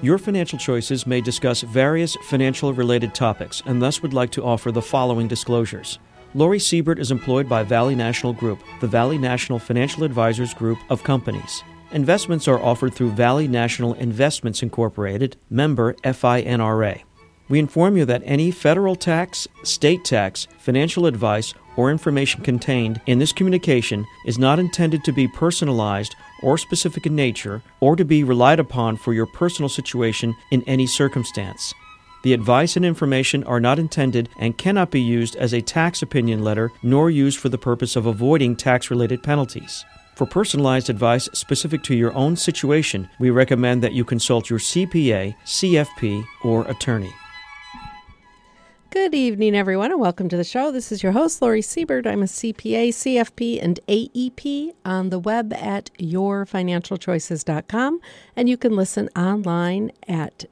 Your Financial Choices may discuss various financial-related topics and thus would like to offer the following disclosures. Lori Siebert is employed by Valley National Group, the Valley National Financial Advisors Group of companies. Investments are offered through Valley National Investments Incorporated, member FINRA. We inform you that any federal tax, state tax, financial advice, or information contained in this communication is not intended to be personalized or specific in nature or to be relied upon for your personal situation in any circumstance. The advice and information are not intended and cannot be used as a tax opinion letter nor used for the purpose of avoiding tax-related penalties. For personalized advice specific to your own situation, we recommend that you consult your CPA, CFP, or attorney. Good evening, everyone, and welcome to the show. This is your host, Lori Siebert. I'm a CPA, CFP, and AEP on the web at yourfinancialchoices.com, and you can listen online at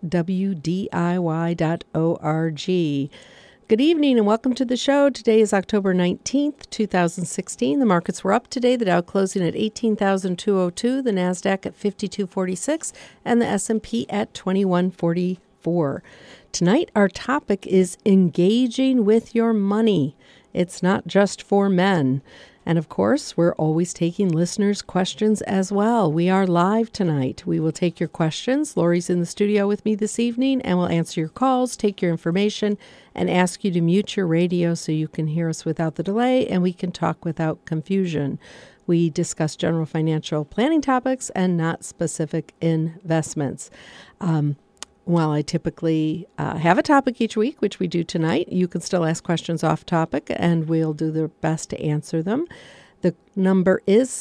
wdiy.org. Good evening and welcome to the show. Today is October 19th, 2016. The markets were up today. The Dow closing at 18,202, the NASDAQ at 5246, and the S&P at 2144. Tonight, our topic is engaging with your money. It's not just for men. And of course, we're always taking listeners' questions as well. We are live tonight. We will take your questions. Lori's in the studio with me this evening, and we'll answer your calls, take your information, and ask you to mute your radio so you can hear us without the delay and we can talk without confusion. We discuss general financial planning topics and not specific investments. While I typically have a topic each week, which we do tonight, you can still ask questions off topic, and we'll do the best to answer them. The number is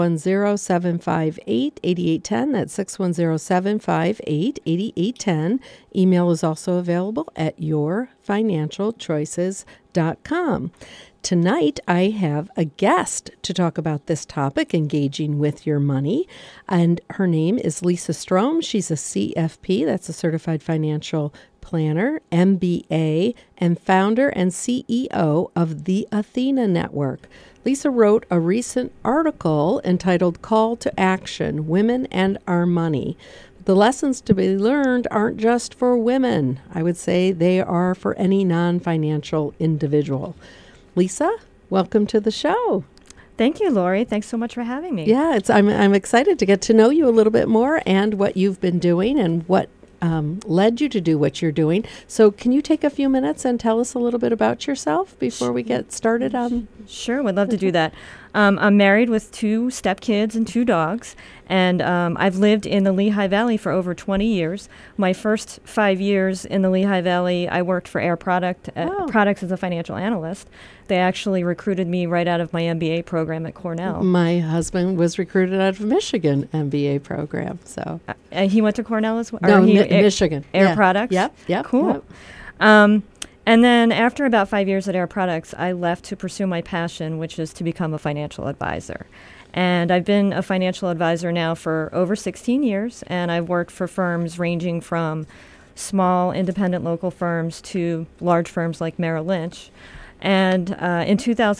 610-758-8810. That's 610-758-8810. Email is also available at yourfinancialchoices.com. Tonight, I have a guest to talk about this topic, engaging with your money, and her name is Lisa Strom. She's a CFP, that's a Certified Financial Planner, MBA, and founder and CEO of the Athena Network. Lisa wrote a recent article entitled Call to Action, Women and Our Money. The lessons to be learned aren't just for women. I would say they are for any non-financial individual. Lisa, welcome to the show. Thank you, Lori. Thanks so much for having me. Yeah, I'm excited to get to know you a little bit more and what you've been doing and what led you to do what you're doing. So can you take a few minutes and tell us a little bit about yourself before we get started on? Sure, would love to do that. I'm married with 2 stepkids and 2 dogs, and I've lived in the Lehigh Valley for over 20 years. My first 5 years in the Lehigh Valley, I worked for Air Products as a financial analyst. They actually recruited me right out of my MBA program at Cornell. My husband was recruited out of Michigan MBA program. So he went to Cornell as well? No, Michigan. Air Products? Yep. Cool. Yep. And then after about 5 years at Air Products, I left to pursue my passion, which is to become a financial advisor. And I've been a financial advisor now for over 16 years, and I've worked for firms ranging from small independent local firms to large firms like Merrill Lynch. And in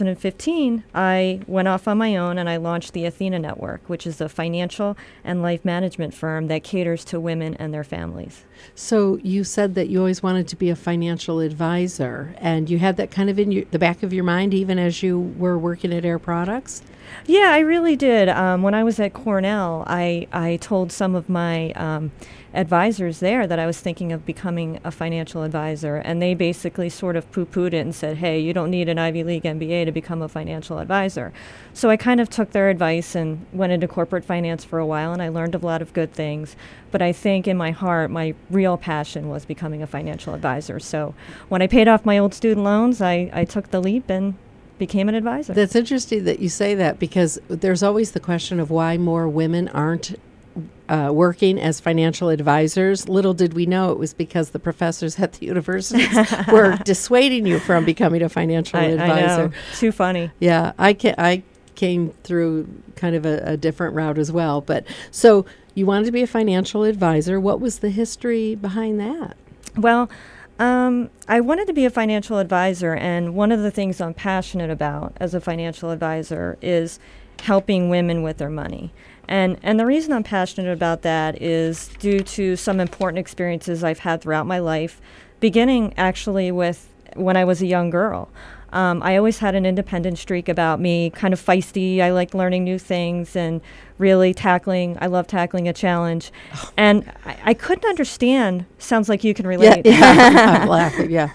2015, I went off on my own and I launched the Athena Network, which is a financial and life management firm that caters to women and their families. So you said that you always wanted to be a financial advisor, and you had that kind of in the back of your mind even as you were working at Air Products? Yeah, I really did. When I was at Cornell, I told some of my advisors there that I was thinking of becoming a financial advisor, and they basically sort of poo-pooed it and said, hey, you don't need an Ivy League MBA to become a financial advisor. So I kind of took their advice and went into corporate finance for a while, and I learned a lot of good things. But I think in my heart, my real passion was becoming a financial advisor. So when I paid off my old student loans, I took the leap and became an advisor. That's interesting that you say that, because there's always the question of why more women aren't working as financial advisors. Little did we know it was because the professors at the universities were dissuading you from becoming a financial advisor. I know. Too funny. Yeah, I came through kind of a different route as well. But so you wanted to be a financial advisor. What was the history behind that? Well, I wanted to be a financial advisor, and one of the things I'm passionate about as a financial advisor is helping women with their money. And the reason I'm passionate about that is due to some important experiences I've had throughout my life, beginning actually with when I was a young girl. I always had an independent streak about me, kind of feisty. I like learning new things and really I love tackling a challenge. And I couldn't understand, sounds like you can relate. Yeah. I'm laughing, yeah.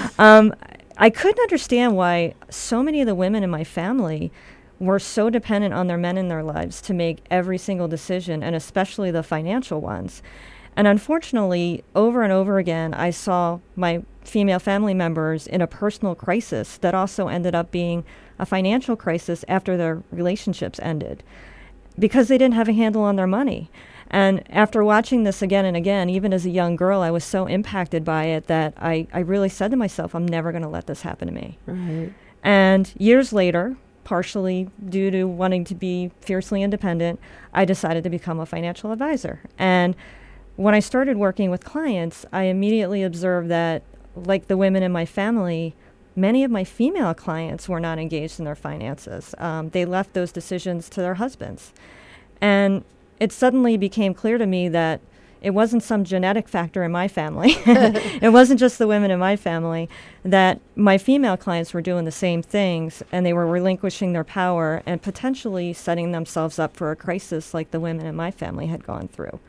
I couldn't understand why so many of the women in my family were so dependent on their men in their lives to make every single decision, and especially the financial ones. And unfortunately, over and over again, I saw my female family members in a personal crisis that also ended up being a financial crisis after their relationships ended because they didn't have a handle on their money. And after watching this again and again, even as a young girl, I was so impacted by it that I really said to myself, I'm never going to let this happen to me. Right. And years later, partially due to wanting to be fiercely independent, I decided to become a financial advisor. And when I started working with clients, I immediately observed that, like the women in my family, many of my female clients were not engaged in their finances. They left those decisions to their husbands. And it suddenly became clear to me that it wasn't some genetic factor in my family. It wasn't just the women in my family, that my female clients were doing the same things, and they were relinquishing their power and potentially setting themselves up for a crisis like the women in my family had gone through.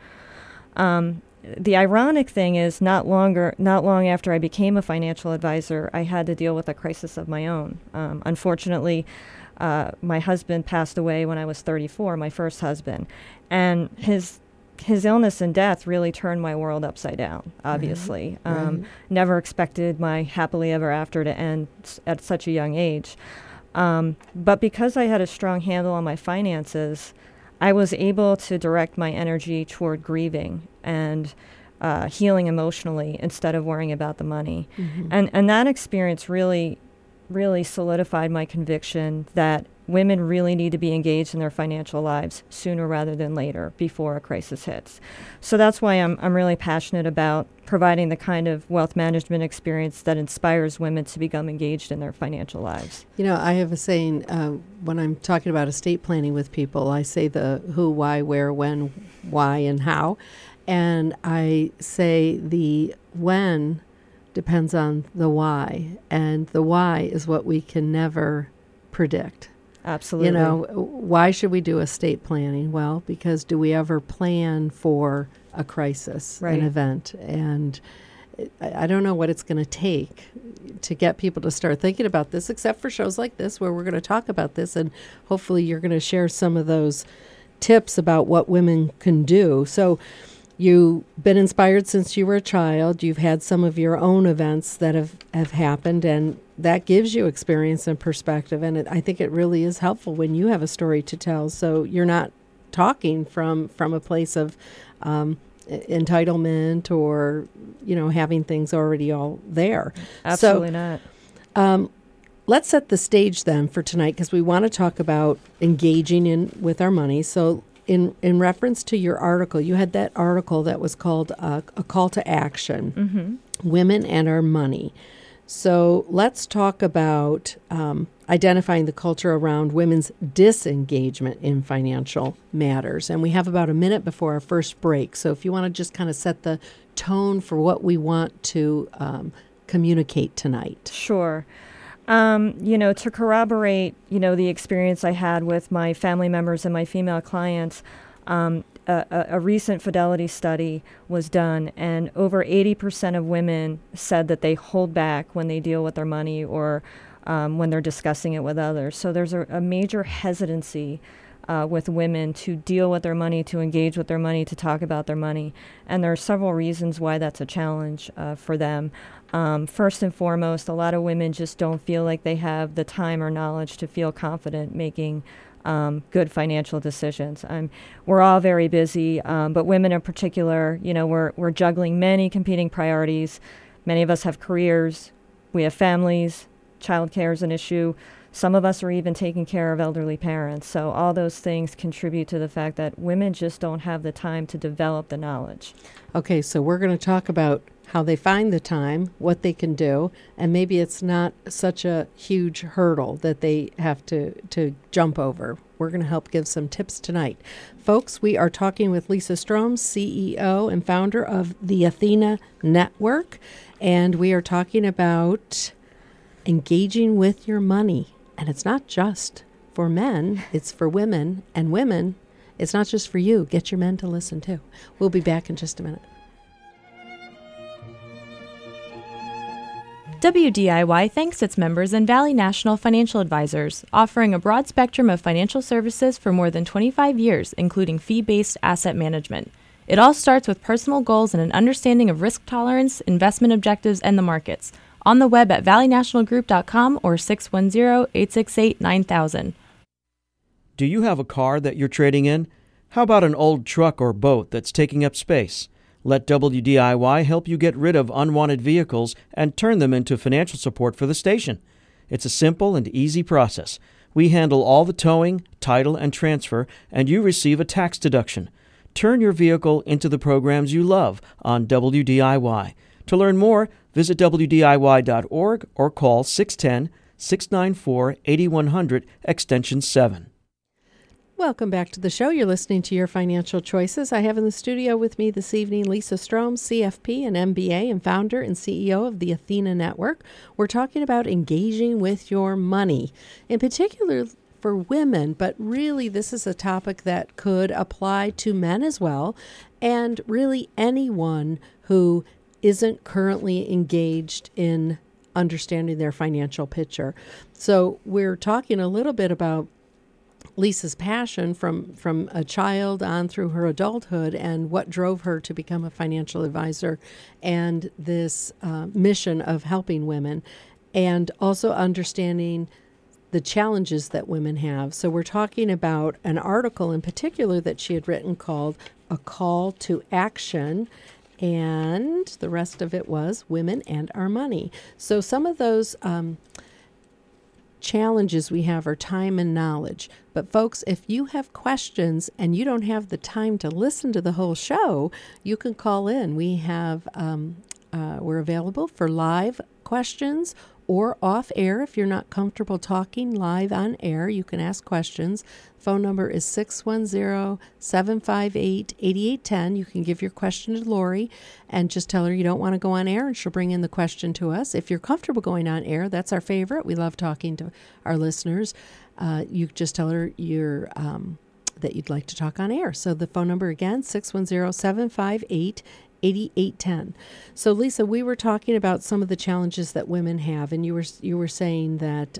The ironic thing is, not long after I became a financial advisor, I had to deal with a crisis of my own. Unfortunately, my husband passed away when I was 34, my first husband, and his illness and death really turned my world upside down, obviously. Right. Never expected my happily ever after to end at such a young age. But because I had a strong handle on my finances, I was able to direct my energy toward grieving and healing emotionally instead of worrying about the money. Mm-hmm. And that experience really solidified my conviction that women really need to be engaged in their financial lives sooner rather than later, before a crisis hits. So that's why I'm really passionate about providing the kind of wealth management experience that inspires women to become engaged in their financial lives. You know, I have a saying when I'm talking about estate planning with people, I say the who, why, where, when, why, and how. And I say the when depends on the why. And the why is what we can never predict. Absolutely. You know, why should we do estate planning? Well, because do we ever plan for a crisis, right, an event? And I don't know what it's going to take to get people to start thinking about this, except for shows like this where we're going to talk about this, and hopefully you're going to share some of those tips about what women can do. So you've been inspired since you were a child. You've had some of your own events that have happened, and that gives you experience and perspective. And I think it really is helpful when you have a story to tell. So you're not talking from a place of entitlement or, you know, having things already all there. Absolutely not. Let's set the stage then for tonight, because we want to talk about engaging with our money. So in reference to your article, you had that article that was called A Call to Action, mm-hmm, Women and Our Money. So let's talk about identifying the culture around women's disengagement in financial matters. And we have about a minute before our first break. So if you want to just kind of set the tone for what we want to communicate tonight. Sure. You know, to corroborate, you know, the experience I had with my family members and my female clients, a recent Fidelity study was done, and over 80% of women said that they hold back when they deal with their money or when they're discussing it with others. So there's a major hesitancy with women to deal with their money, to engage with their money, to talk about their money. And there are several reasons why that's a challenge for them. First and foremost, a lot of women just don't feel like they have the time or knowledge to feel confident making good financial decisions. We're all very busy, but women in particular, you know, we're juggling many competing priorities. Many of us have careers, we have families, childcare is an issue. Some of us are even taking care of elderly parents. So all those things contribute to the fact that women just don't have the time to develop the knowledge. Okay, so we're going to talk about how they find the time, what they can do, and maybe it's not such a huge hurdle that they have to jump over. We're going to help give some tips tonight. Folks, we are talking with Lisa Strom, CEO and founder of the Athena Network, and we are talking about engaging with your money. And it's not just for men, it's for women, and women, it's not just for you. Get your men to listen too. We'll be back in just a minute. WDIY thanks its members and Valley National Financial Advisors, offering a broad spectrum of financial services for more than 25 years, including fee-based asset management. It all starts with personal goals and an understanding of risk tolerance, investment objectives, and the markets. On the web at valleynationalgroup.com or 610-868-9000. Do you have a car that you're trading in? How about an old truck or boat that's taking up space? Let WDIY help you get rid of unwanted vehicles and turn them into financial support for the station. It's a simple and easy process. We handle all the towing, title, and transfer, and you receive a tax deduction. Turn your vehicle into the programs you love on WDIY. To learn more, visit WDIY.org or call 610-694-8100, extension 7. Welcome back to the show. You're listening to Your Financial Choices. I have in the studio with me this evening Lisa Strom, CFP and MBA, and founder and CEO of the Athena Network. We're talking about engaging with your money, in particular for women, but really this is a topic that could apply to men as well, and really anyone who isn't currently engaged in understanding their financial picture. So we're talking a little bit about Lisa's passion from a child on through her adulthood and what drove her to become a financial advisor, and this mission of helping women, and also understanding the challenges that women have. So we're talking about an article in particular that she had written called A Call to Action, and the rest of it was Women and Our Money. So some of those challenges we have are time and knowledge. But folks, if you have questions and you don't have the time to listen to the whole show, you can call in. We have we're available for live questions or off air. If you're not comfortable talking live on air, you can ask questions. Phone number is 610-758-8810. You can give your question to Lori and just tell her you don't want to go on air, and she'll bring in the question to us. If you're comfortable going on air, that's our favorite. We love talking to our listeners. You just tell her that you'd like to talk on air. So the phone number again, 610-758-8810. So Lisa, we were talking about some of the challenges that women have, and you were saying that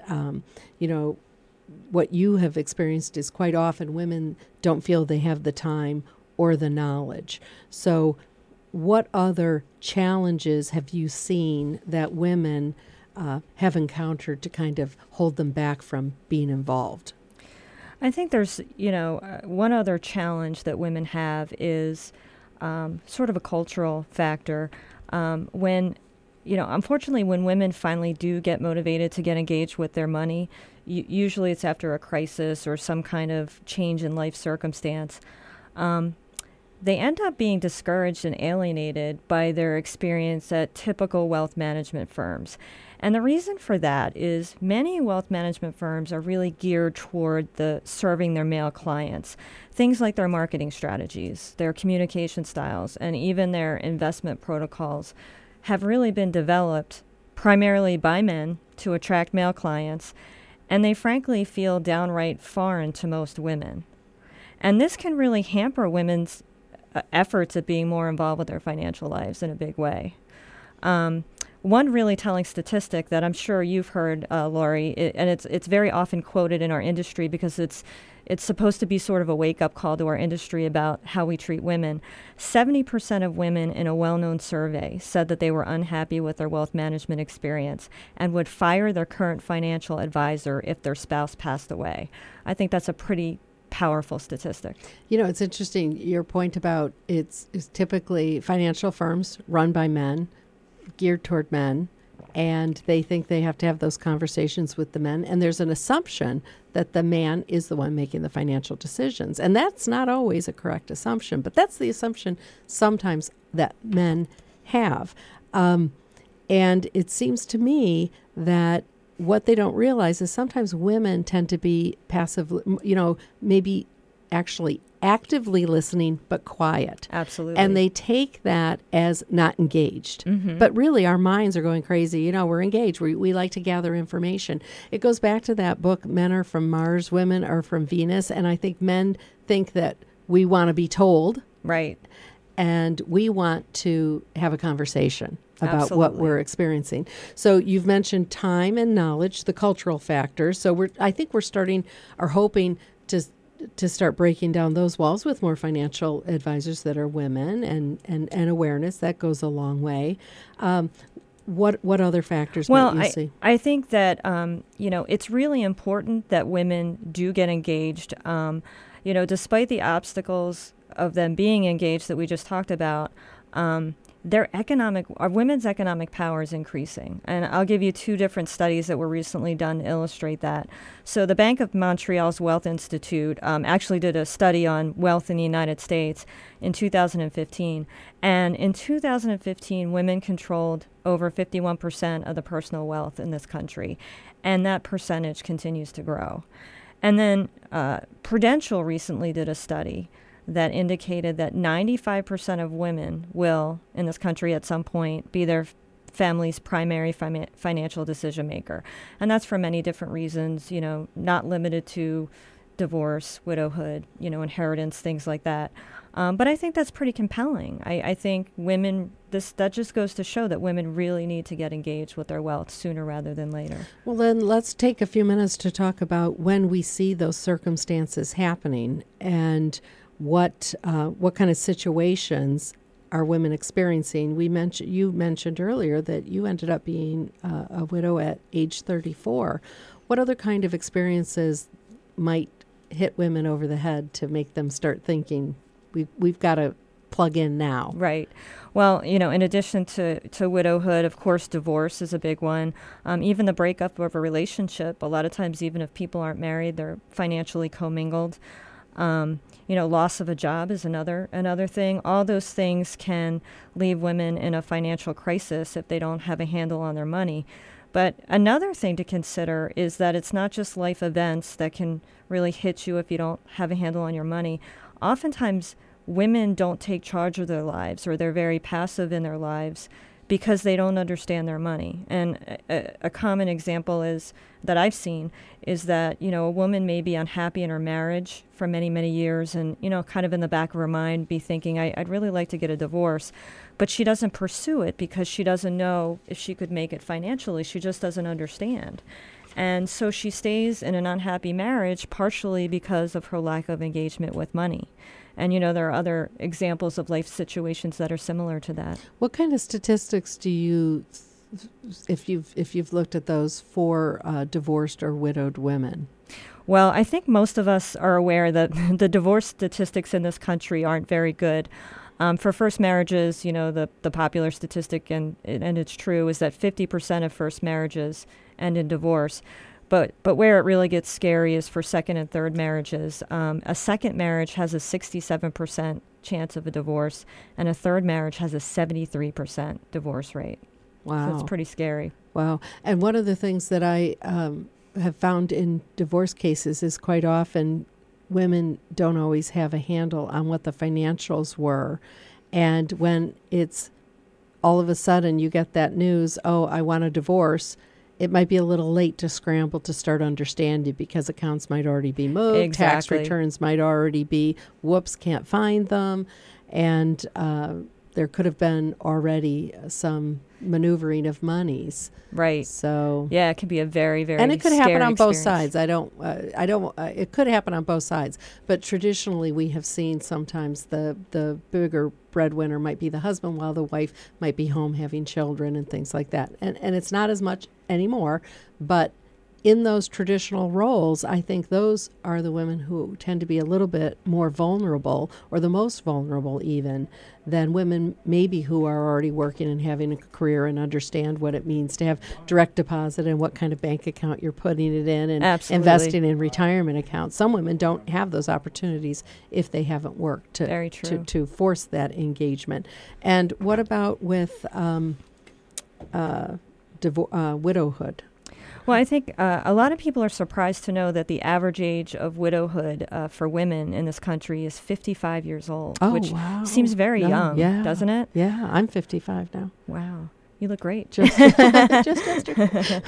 what you have experienced is quite often women don't feel they have the time or the knowledge. So what other challenges have you seen that women have encountered to kind of hold them back from being involved? I think there's, one other challenge that women have is sort of a cultural factor. Unfortunately, when women finally do get motivated to get engaged with their money, usually it's after a crisis or some kind of change in life circumstance. They end up being discouraged and alienated by their experience at typical wealth management firms. And the reason for that is many wealth management firms are really geared toward serving their male clients. Things like their marketing strategies, their communication styles, and even their investment protocols have really been developed primarily by men to attract male clients, and they frankly feel downright foreign to most women. And this can really hamper women's efforts at being more involved with their financial lives in a big way. One really telling statistic that I'm sure you've heard, Lori, and it's very often quoted in our industry because it's supposed to be sort of a wake-up call to our industry about how we treat women. 70% of women in a well-known survey said that they were unhappy with their wealth management experience and would fire their current financial advisor if their spouse passed away. I think that's a pretty powerful statistic. It's interesting, your point about it's typically financial firms run by men, geared toward men, and they think they have to have those conversations with the men. And there's an assumption that the man is the one making the financial decisions. And that's not always a correct assumption, but that's the assumption sometimes that men have. And it seems to me that what they don't realize is sometimes women tend to be passive, maybe actually actively listening, but quiet. Absolutely. And they take that as not engaged. Mm-hmm. But really, our minds are going crazy. We're engaged. We like to gather information. It goes back to that book, Men Are From Mars, Women Are From Venus. And I think men think that we want to be told. Right. And we want to have a conversation about Absolutely. what we're experiencing. So you've mentioned time and knowledge, the cultural factors. So I think we're starting or hoping to start breaking down those walls with more financial advisors that are women and awareness. That goes a long way. What other factors might you see? I think that, it's really important that women do get engaged. Despite the obstacles of them being engaged that we just talked about, our women's economic power is increasing. And I'll give you two different studies that were recently done to illustrate that. So the Bank of Montreal's Wealth Institute actually did a study on wealth in the United States in 2015. And in 2015, women controlled over 51% of the personal wealth in this country. And that percentage continues to grow. And then Prudential recently did a study that indicated that 95% of women will, in this country at some point, be their family's primary financial decision maker. And that's for many different reasons, not limited to divorce, widowhood, inheritance, things like that. But I think that's pretty compelling. I think women, that just goes to show that women really need to get engaged with their wealth sooner rather than later. Well, then let's take a few minutes to talk about when we see those circumstances happening and what kind of situations are women experiencing. You mentioned earlier that you ended up being a widow at age 34. What other kind of experiences might hit women over the head to make them start thinking, we've got to plug in now? Right. Well, in addition to widowhood, of course, divorce is a big one. Even the breakup of a relationship. A lot of times, even if people aren't married, they're financially commingled. Loss of a job is another thing. All those things can leave women in a financial crisis if they don't have a handle on their money. But another thing to consider is that it's not just life events that can really hit you if you don't have a handle on your money. Oftentimes, women don't take charge of their lives, or they're very passive in their lives because they don't understand their money. And a common example that I've seen is that, a woman may be unhappy in her marriage for many, many years and, kind of in the back of her mind be thinking, I'd really like to get a divorce. But she doesn't pursue it because she doesn't know if she could make it financially. She just doesn't understand. And so she stays in an unhappy marriage partially because of her lack of engagement with money. And, there are other examples of life situations that are similar to that. What kind of statistics do you, if you've looked at those, for divorced or widowed women? Well, I think most of us are aware that the divorce statistics in this country aren't very good. For first marriages, the popular statistic, and it's true, is that 50% of first marriages end in divorce. But where it really gets scary is for second and third marriages. A second marriage has a 67% chance of a divorce, and a third marriage has a 73% divorce rate. Wow. So it's pretty scary. Wow. And one of the things that I have found in divorce cases is quite often women don't always have a handle on what the financials were. And when it's all of a sudden you get that news, oh, I want a divorce, it might be a little late to scramble to start understanding because accounts might already be moved, Exactly. Tax returns might already be, can't find them, and there could have been already some maneuvering of monies. Right. So yeah, it can be a very, very and it could happen on both experience. sides. It could happen on both sides, but traditionally we have seen sometimes the bigger breadwinner might be the husband while the wife might be home having children and things like that. And it's not as much anymore, but in those traditional roles, I think those are the women who tend to be a little bit more vulnerable, or the most vulnerable even, than women maybe who are already working and having a career and understand what it means to have direct deposit and what kind of bank account you're putting it in and Absolutely. investing in retirement accounts. Some women don't have those opportunities if they haven't worked Very true. to force that engagement. And what about with widowhood? Well, I think a lot of people are surprised to know that the average age of widowhood for women in this country is 55 years old, which seems very young, doesn't it? Yeah, I'm 55 now. Wow. You look great. Just yesterday.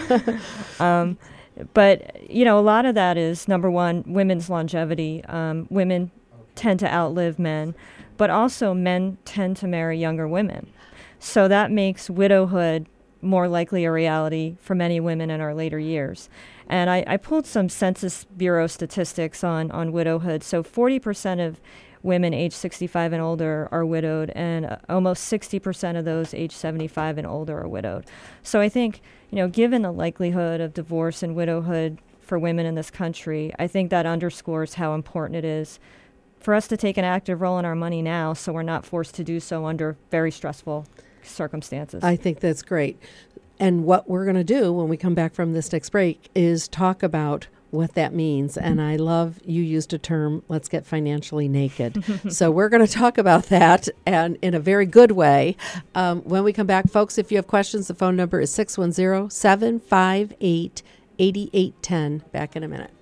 But, a lot of that is, number one, women's longevity. Women tend to outlive men, but also men tend to marry younger women. So that makes widowhood more likely a reality for many women in our later years. And I pulled some Census Bureau statistics on widowhood. So 40% of women age 65 and older are widowed, and almost 60% of those age 75 and older are widowed. So I think, given the likelihood of divorce and widowhood for women in this country, I think that underscores how important it is for us to take an active role in our money now so we're not forced to do so under very stressful circumstances. I think that's great. And what we're going to do when we come back from this next break is talk about what that means. And I love you used a term, let's get financially naked. So we're going to talk about that, and in a very good way. When we come back, folks, if you have questions, the phone number is 610-758-8810. Back in a minute.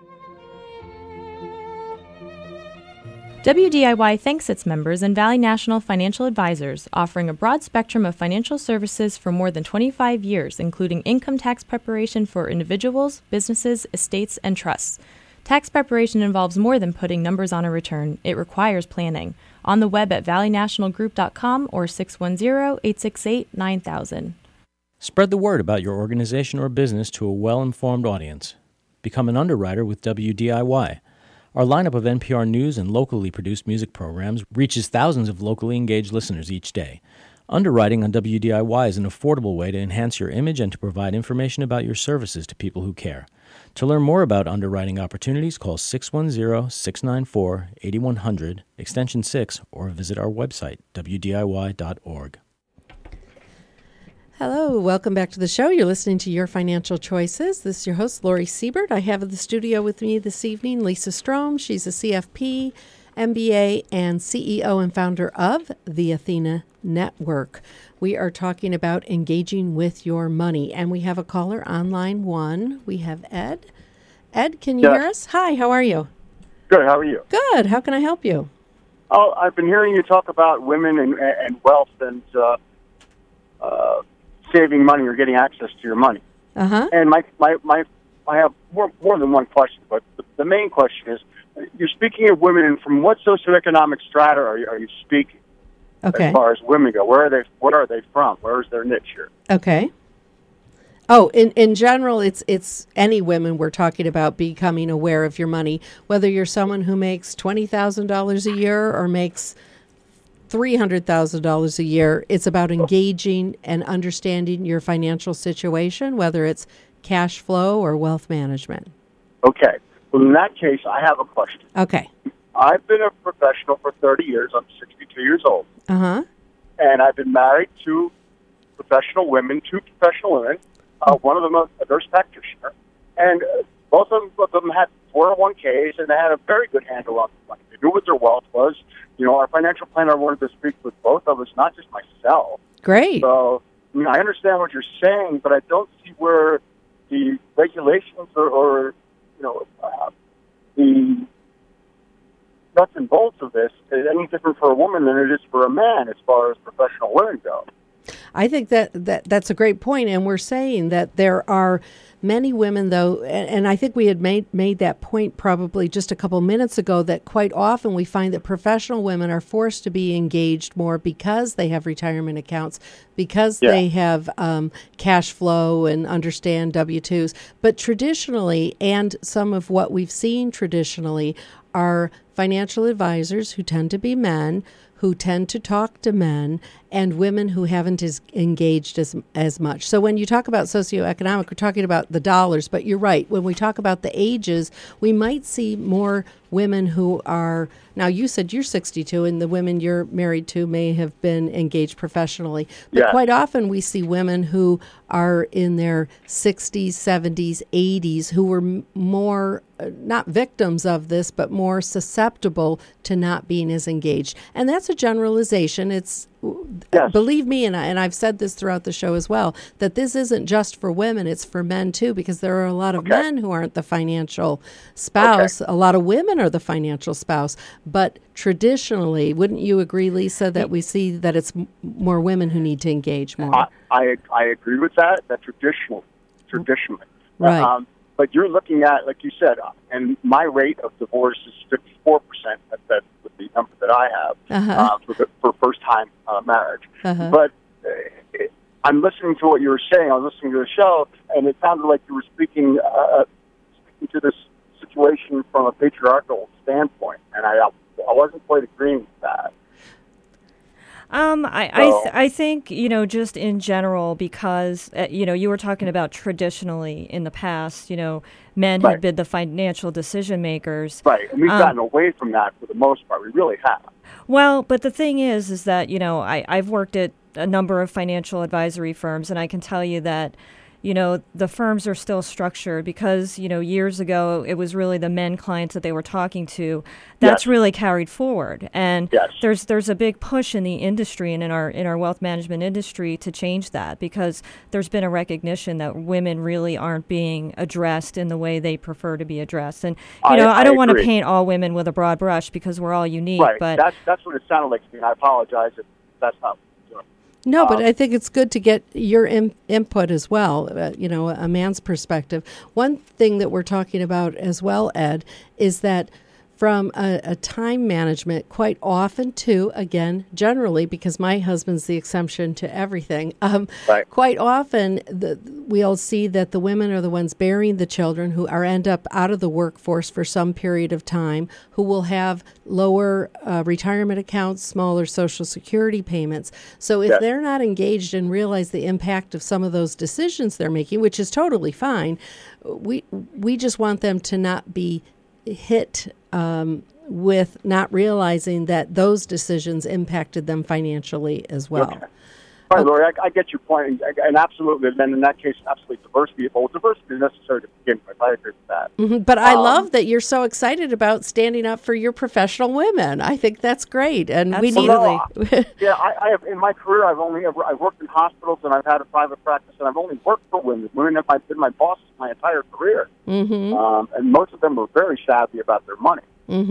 WDIY thanks its members and Valley National Financial Advisors, offering a broad spectrum of financial services for more than 25 years, including income tax preparation for individuals, businesses, estates, and trusts. Tax preparation involves more than putting numbers on a return. It requires planning. On the web at valleynationalgroup.com or 610-868-9000. Spread the word about your organization or business to a well-informed audience. Become an underwriter with WDIY. Our lineup of NPR News and locally produced music programs reaches thousands of locally engaged listeners each day. Underwriting on WDIY is an affordable way to enhance your image and to provide information about your services to people who care. To learn more about underwriting opportunities, call 610-694-8100, extension 6, or visit our website, wdiy.org. Hello, welcome back to the show. You're listening to Your Financial Choices. This is your host, Lori Siebert. I have in the studio with me this evening Lisa Strom. She's a CFP, MBA, and CEO and founder of the Athena Network. We are talking about engaging with your money, and we have a caller on line one. We have Ed. Ed, can you hear us? Hi, how are you? Good, how are you? Good. How can I help you? Oh, I've been hearing you talk about women and wealth and saving money or getting access to your money. Uh-huh. And I have more than one question, but the main question is, you're speaking of women, and from what socioeconomic strata are you speaking? Okay. As far as women go, what are they from? Where is their niche here? Okay. Oh, in general, it's any women we're talking about becoming aware of your money, whether you're someone who makes $20,000 a year or makes $300,000 a year. It's about engaging and understanding your financial situation, whether it's cash flow or wealth management. Okay. Well, in that case, I have a question. Okay. I've been a professional for 30 years. I'm 62 years old. Uh-huh. And I've been married to professional women, two professional women. One of them a nurse practitioner. And both of them had 401ks, and they had a very good handle on the money. They knew what their wealth was. Our financial planner wanted to speak with both of us, not just myself. Great. So, I understand what you're saying, but I don't see where the regulations or the nuts and bolts of this is any different for a woman than it is for a man as far as professional women go. I think that's a great point, and we're saying that there are many women, though, and I think we had made that point probably just a couple minutes ago, that quite often we find that professional women are forced to be engaged more because they have retirement accounts, because they have cash flow and understand W-2s. But traditionally, and some of what we've seen traditionally, are financial advisors who tend to be men, who tend to talk to men, and women who haven't engaged as much. So when you talk about socioeconomic, we're talking about the dollars, but you're right. When we talk about the ages, we might see more women who are, now you said you're 62 and the women you're married to may have been engaged professionally, but quite often we see women who are in their 60s, 70s, 80s who were more, not victims of this, but more susceptible to not being as engaged. And that's a generalization. Yes. Believe me, and I've said this throughout the show as well, that this isn't just for women, it's for men too, because there are a lot of men who aren't the financial spouse. A lot of women are the financial spouse. But traditionally, wouldn't you agree, Lisa, that we see that it's more women who need to engage more? I agree with that traditionally. Right. But you're looking at, like you said, and my rate of divorce is 54%. That's the number that I have for first-time marriage. But I'm listening to what you were saying. I was listening to the show, and it sounded like you were speaking to this situation from a patriarchal standpoint, and I wasn't quite agreeing with that. I think, just in general, because, you were talking about traditionally in the past, men had been the financial decision makers. Right, and we've gotten away from that for the most part. We really have. Well, but the thing is that, I've worked at a number of financial advisory firms, and I can tell you that, the firms are still structured because, years ago, it was really the men clients that they were talking to. That's really carried forward. And there's a big push in the industry and in our wealth management industry to change that, because there's been a recognition that women really aren't being addressed in the way they prefer to be addressed. And, I don't want to paint all women with a broad brush because we're all unique. Right. But that's what it sounded like to me. I apologize if that's not. No, but I think it's good to get your input as well, a man's perspective. One thing that we're talking about as well, Ed, is that from a time management, quite often too, again, generally, because my husband's the exception to everything, quite often we'll see that the women are the ones bearing the children who end up out of the workforce for some period of time, who will have lower retirement accounts, smaller Social Security payments. So if they're not engaged and realize the impact of some of those decisions they're making, which is totally fine, we just want them to not be hit with not realizing that those decisions impacted them financially as well. Okay. All right, Lori, I get your point, and absolutely, then in that case, absolutely diversity. Well, diversity is necessary to begin with. I agree with that. Mm-hmm. But I love that you're so excited about standing up for your professional women. I think that's great, and we need. I have in my career. I've worked in hospitals, and I've had a private practice, and I've only worked for women. Women have been my bosses my entire career, and most of them were very savvy about their money.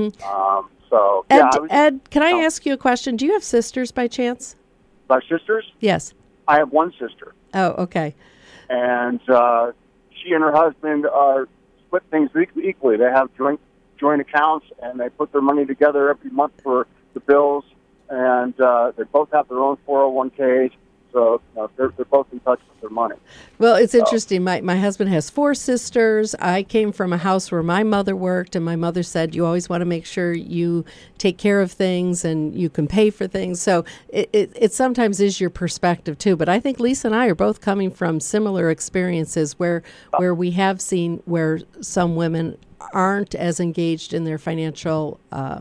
So, Ed, can I ask you a question? Do you have sisters by chance? My sisters? Yes. I have one sister. Oh, okay. And she and her husband split things equally. They have joint accounts, and they put their money together every month for the bills. And they both have their own 401ks. So they're both in touch with their money. Well, it's interesting. My husband has 4 sisters. I came from a house where my mother worked, and my mother said, you always want to make sure you take care of things and you can pay for things. So it sometimes is your perspective, too. But I think Lisa and I are both coming from similar experiences where we have seen where some women aren't as engaged in their financial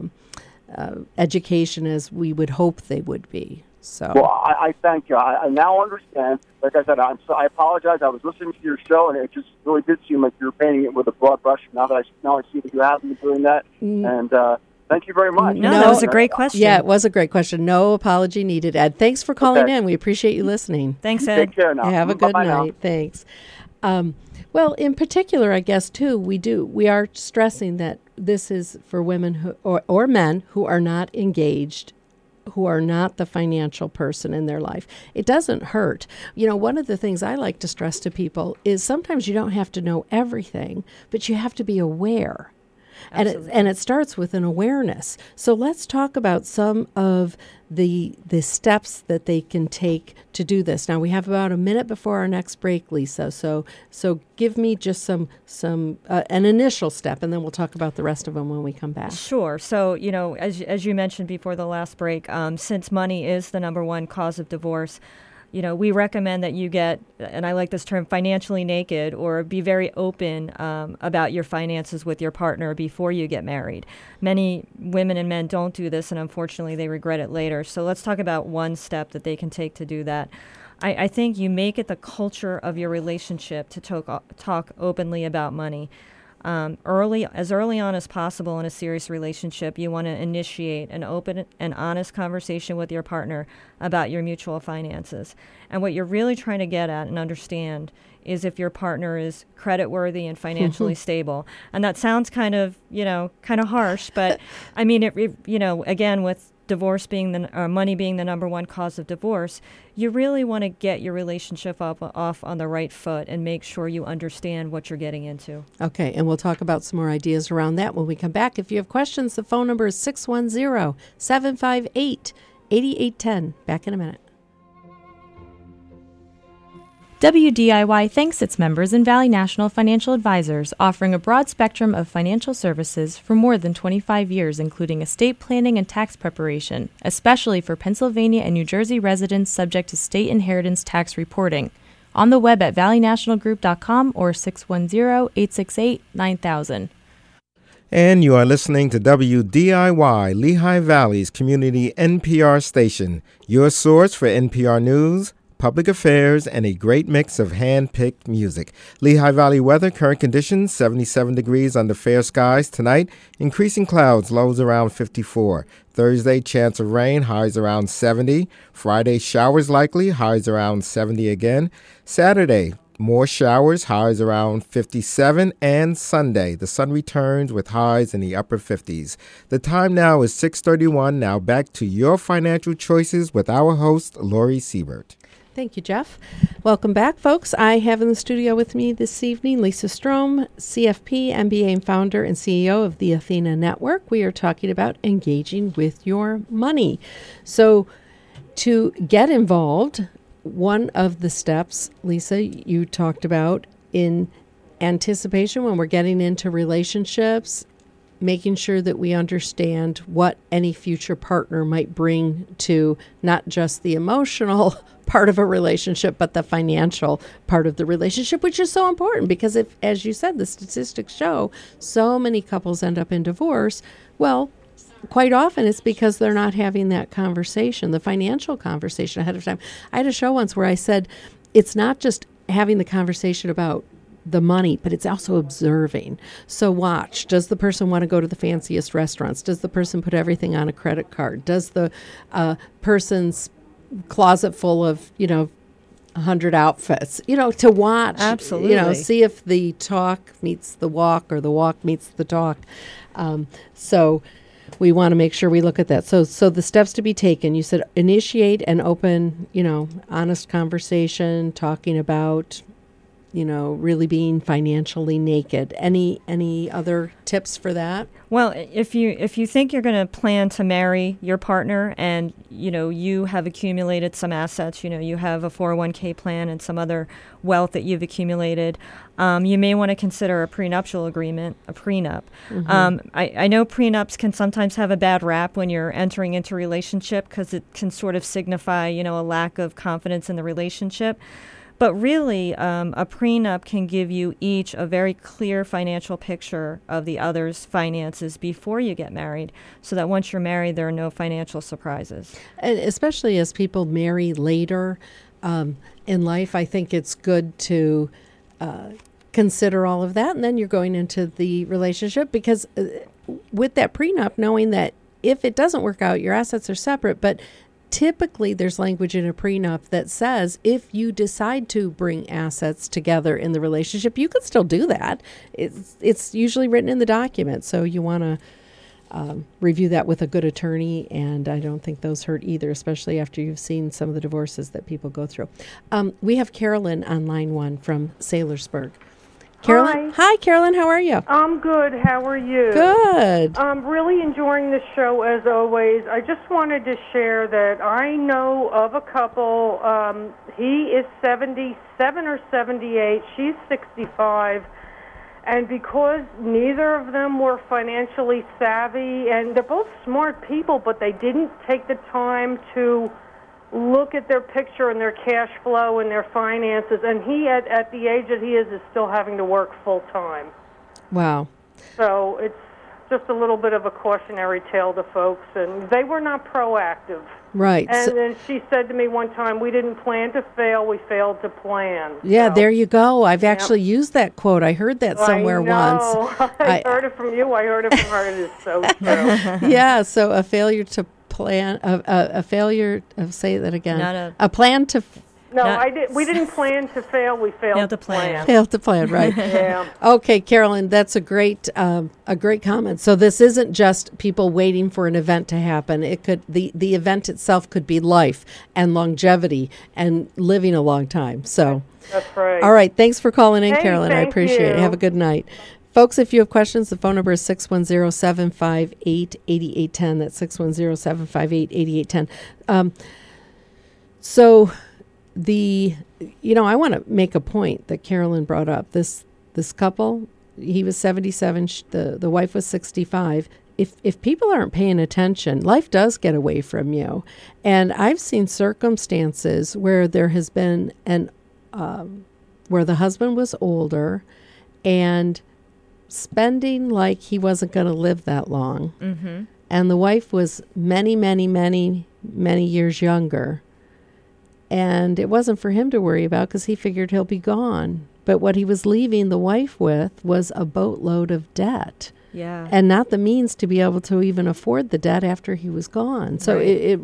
education as we would hope they would be. So. Well, I thank you. I now understand. Like I said, I apologize. I was listening to your show, and it just really did seem like you were painting it with a broad brush. Now I see that you have been doing that, and thank you very much. No, that was a great question. Yeah, it was a great question. No apology needed, Ed. Thanks for calling in. We appreciate you listening. Thanks, Ed. Take care now. Have a good Bye-bye night. now. Thanks. Well, in particular, I guess, too, we are stressing that this is for women or men who are not engaged, who are not the financial person in their life. It doesn't hurt. One of the things I like to stress to people is sometimes you don't have to know everything, but you have to be aware. And it starts with an awareness. So let's talk about some of the steps that they can take to do this. Now, we have about a minute before our next break, Lisa. So give me just some an initial step, and then we'll talk about the rest of them when we come back. Sure. So, as you mentioned before the last break, since money is the number one cause of divorce, we recommend that you get, and I like this term, financially naked, or be very open about your finances with your partner before you get married. Many women and men don't do this, and unfortunately they regret it later. So let's talk about one step that they can take to do that. I think you make it the culture of your relationship to talk openly about money. As early on as possible in a serious relationship, you want to initiate an open and honest conversation with your partner about your mutual finances. And what you're really trying to get at and understand is if your partner is creditworthy and financially stable. And that sounds kind of harsh, but I mean, again, with divorce being money being the number one cause of divorce, you really want to get your relationship off on the right foot and make sure you understand what you're getting into. Okay, and we'll talk about some more ideas around that when we come back. If you have questions, the phone number is 610-758-8810. Back in a minute. WDIY thanks its members and Valley National Financial Advisors, offering a broad spectrum of financial services for more than 25 years, including estate planning and tax preparation, especially for Pennsylvania and New Jersey residents subject to state inheritance tax reporting. On the web at valleynationalgroup.com or 610-868-9000. And you are listening to WDIY, Lehigh Valley's community NPR station, your source for NPR news, public affairs, and a great mix of hand-picked music. Lehigh Valley weather, current conditions, 77 degrees under fair skies. Tonight, increasing clouds, lows around 54. Thursday, chance of rain, highs around 70. Friday, showers likely, highs around 70 again. Saturday, more showers, highs around 57. And Sunday, the sun returns with highs in the upper 50s. The time now is 6:31. Now back to your financial choices with our host, Lori Siebert. Thank you, Jeff. Welcome back, folks. I have in the studio with me this evening Lisa Strom, CFP, MBA and founder and CEO of the Athena Network. We are talking about engaging with your money. So to get involved, one of the steps, Lisa, you talked about in anticipation when we're getting into relationships, making sure that we understand what any future partner might bring to not just the emotional part of a relationship, but the financial part of the relationship, which is so important because if, as you said, the statistics show so many couples end up in divorce, well, quite often it's because they're not having that conversation, the financial conversation ahead of time. I had a show once where I said, it's not just having the conversation about the money, but it's also observing. So watch, does the person want to go to the fanciest restaurants? Does the person put everything on a credit card? Does the person's closet full of, 100 outfits, to watch, Absolutely. See if the talk meets the walk or the walk meets the talk. So we want to make sure we look at that. So the steps to be taken, you said initiate an open, honest conversation, talking about, really being financially naked. Any other tips for that? Well, if you think you're going to plan to marry your partner and, you have accumulated some assets, you have a 401k plan and some other wealth that you've accumulated, you may want to consider a prenuptial agreement, a prenup. Mm-hmm. I know prenups can sometimes have a bad rap when you're entering into a relationship because it can sort of signify, a lack of confidence in the relationship. But really, a prenup can give you each a very clear financial picture of the other's finances before you get married, so that once you're married, there are no financial surprises. And especially as people marry later in life, I think it's good to consider all of that. And then you're going into the relationship because with that prenup, knowing that if it doesn't work out, your assets are separate, but typically, there's language in a prenup that says if you decide to bring assets together in the relationship, you can still do that. It's usually written in the document, so you want to review that with a good attorney, and I don't think those hurt either, especially after you've seen some of the divorces that people go through. We have Carolyn on line 1 from Saylorsburg. Carolyn? Hi, Carolyn. How are you? I'm good. How are you? Good. I'm really enjoying the show as always. I just wanted to share that I know of a couple. He is 77 or 78. She's 65. And because neither of them were financially savvy, and they're both smart people, but they didn't take the time to look at their picture and their cash flow and their finances, and he at the age that he is still having to work full time. Wow. So it's just a little bit of a cautionary tale to folks, and they were not proactive. Right. And then she said to me one time, we didn't plan to fail, we failed to plan. Yeah, So, there you go. I've actually used that quote. I heard that somewhere I know. once. I heard it from you. I heard it from her. It is so true. Yeah, so a failure to plan, a failure of, say that again. Not a plan to No, Not- we didn't plan to fail. We failed to plan. fail to plan, right? Yeah. Okay, Carolyn, that's a great comment. So this isn't just people waiting for an event to happen. It could the event itself could be life and longevity and living a long time. So That's right. all right, thanks for calling in, Hey, Carolyn. I thank appreciate it. you. Have a good night. Folks, if you have questions, the phone number is 610-758-8810. That's 610-758-8810. So I want to make a point that Carolyn brought up. This couple, he was 77, the wife was 65. If people aren't paying attention, life does get away from you. And I've seen circumstances where there has been where the husband was older and spending like he wasn't going to live that long. Mm-hmm. And the wife was many, many, many, many years younger. And it wasn't for him to worry about because he figured he'll be gone. But what he was leaving the wife with was a boatload of debt. Yeah. And not the means to be able to even afford the debt after he was gone. So Right. it